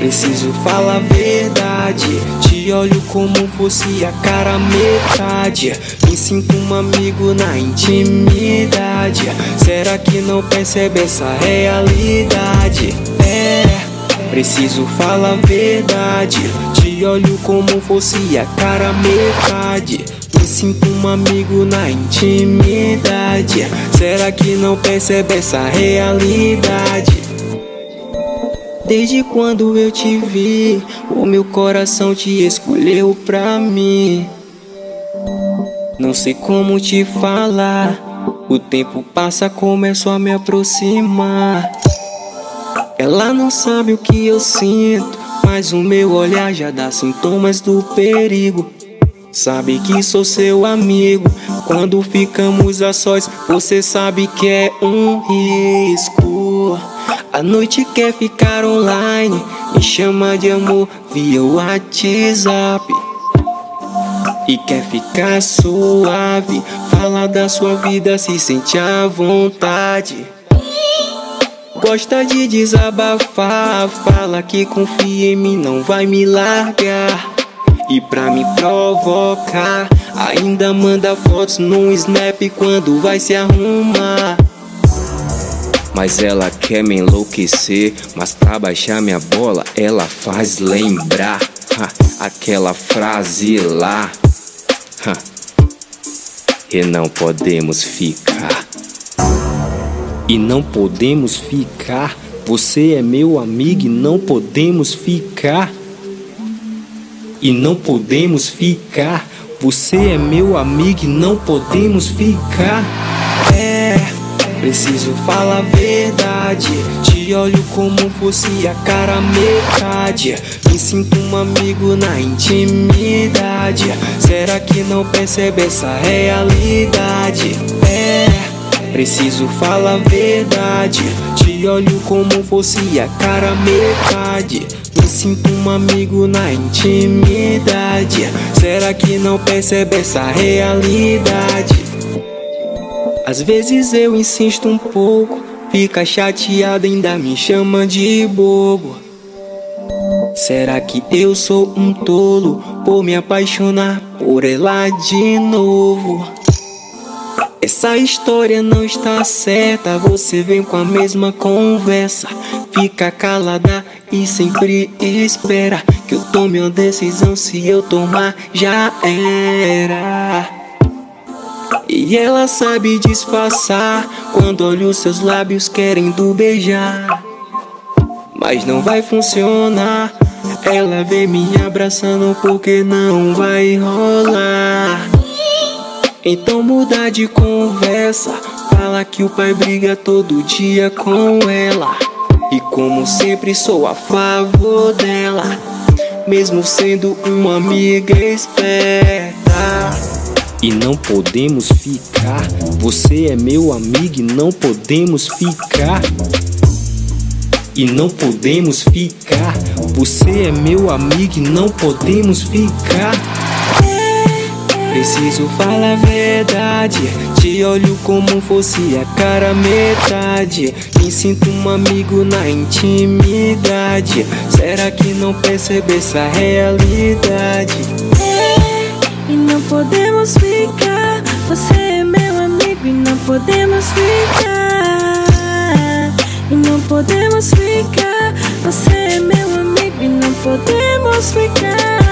Preciso falar a verdade. Te olho como fosse a cara metade. Me sinto um amigo na intimidade. Será que não percebe essa realidade? Preciso falar a verdade. Te olho como fosse a cara metade. Me sinto um amigo na intimidade. Será que não percebe essa realidade? Desde quando eu te vi, o meu coração te escolheu pra mim. Não sei como te falar. O tempo passa, começo a me aproximar. Ela não sabe o que eu sinto, mas o meu olhar já dá sintomas do perigo. Sabe que sou seu amigo. Quando ficamos a sós, você sabe que é um risco. A noite quer ficar online, me chama de amor via WhatsApp. E quer ficar suave, fala da sua vida, se sente à vontade. Gosta de desabafar, fala que confia em mim, não vai me largar. E pra me provocar, ainda manda fotos no Snap quando vai se arrumar. Mas ela quer me enlouquecer, mas pra baixar minha bola ela faz lembrar aquela frase lá. E não podemos ficar. E não podemos ficar. Você é meu amigo e não podemos ficar. E não podemos ficar. Você é meu amigo e não podemos ficar. Preciso falar a verdade. Te olho como fosse a cara metade. Me sinto um amigo na intimidade. Será que não percebe essa realidade? Preciso falar a verdade. Te olho como fosse a cara metade. Me sinto um amigo na intimidade. Será que não percebe essa realidade? Às vezes eu insisto um pouco, fica chateado, ainda me chama de bobo. Será que eu sou um tolo por me apaixonar por ela de novo? Essa história não está certa, você vem com a mesma conversa. Fica calada e sempre espera que eu tome uma decisão, se eu tomar já era. E ela sabe disfarçar quando olha os seus lábios querendo beijar. Mas não vai funcionar. Ela vem me abraçando porque não vai rolar. Então muda de conversa, fala que o pai briga todo dia com ela. E como sempre sou a favor dela, mesmo sendo uma amiga esperta. E não podemos ficar. Você é meu amigo e não podemos ficar. E não podemos ficar. Você é meu amigo e não podemos ficar. Preciso falar a verdade. Te olho como fosse a cara metade. Me sinto um amigo na intimidade. Será que não percebe essa realidade? E não podemos ficar. Você é meu amigo e não podemos ficar. E não podemos ficar. Você é meu amigo e não podemos ficar.